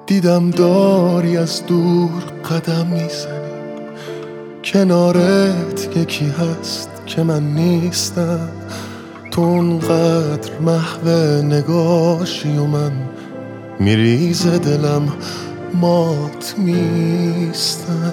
دیدم داری از دور قدم میزنی، کنارت یکی هست که من نیستم. تو اونقدر محو نگاشی و من میریز دلم مات میستم.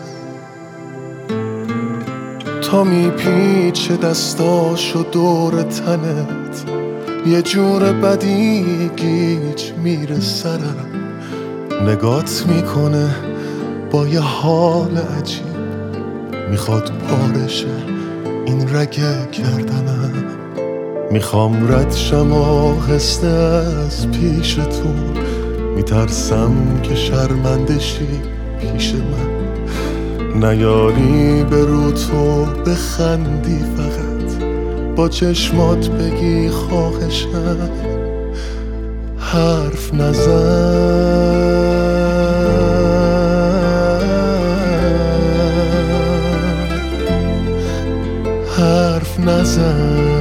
تا میپیچه دستاشو دور تنت، یه جور بدی گیج میره سرم. نگات میکنه با یه حال عجیب، میخواد پارشه این رگ گردنم. میخوام رد شم آهسته از پیشتون، میترسم که شرمنده شی پیش من. نیاری به رو تو بخندی، فقط با چشمات بگی خواهشم حرف نزن. حرف نزن.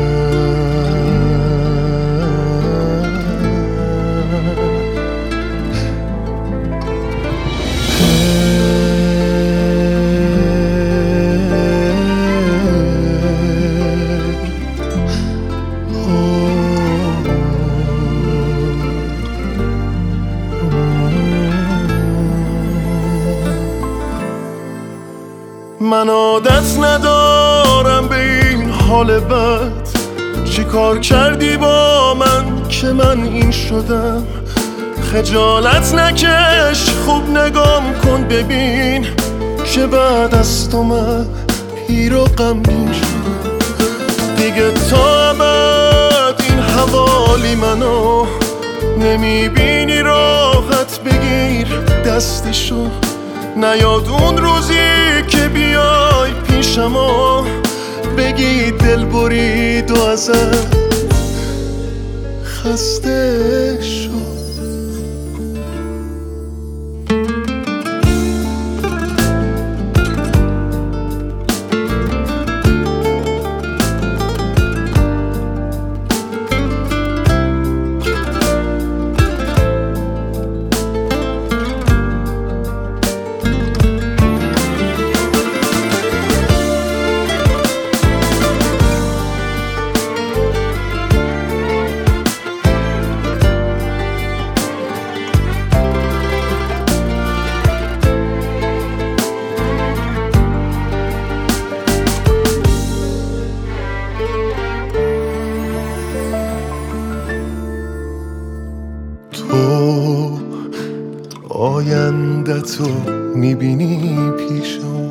من عادت ندارم به این حال بد، چی کار کردی با من که من این شدم؟ خجالت نکش، خوب نگام کن ببین که بعد از تو من پیر و غمگین شدم. دیگه تا ابد این حوالی منو نمیبینی، راحت بگیر دستشو. نیاد اون روزی که بیای پیشم و بگی دل برید و ازت خسته شد. آینده تو میبینی پیشم،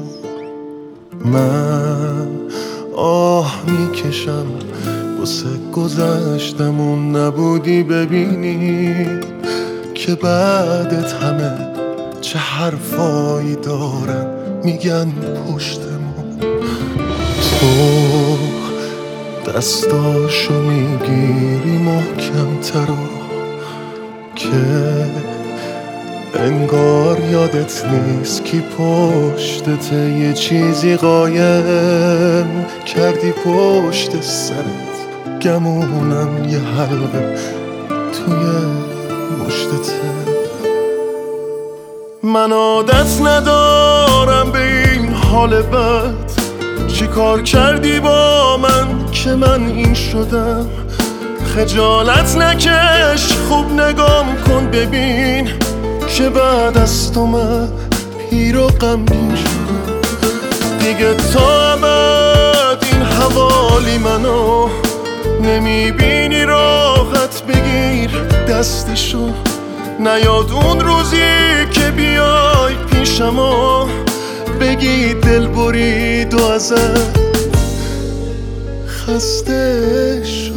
من آه میکشم واسه گذشتمون. نبودی ببینی که بعدت همه چه حرفایی دارن میگن پشتمون. تو دستاشو میگیری محکم ترا که انگار یادت نیست کی پشتته. یه چیزی قایم کردی پشت سرت، گمونم یه حلقه توی مشتته. من عادت ندارم به این حال بد، چی کار کردی با من که من این شدم؟ خجالت نکش، خوب نگام کن ببین که بعد از تو من پیر و غمگین شدم. دیگه تا ابد این حوالی منو نمیبینی، راحت بگیر دستشو. نیاد اون روزی که بیای پیشم و بگی دل برید و ازت خسته شد.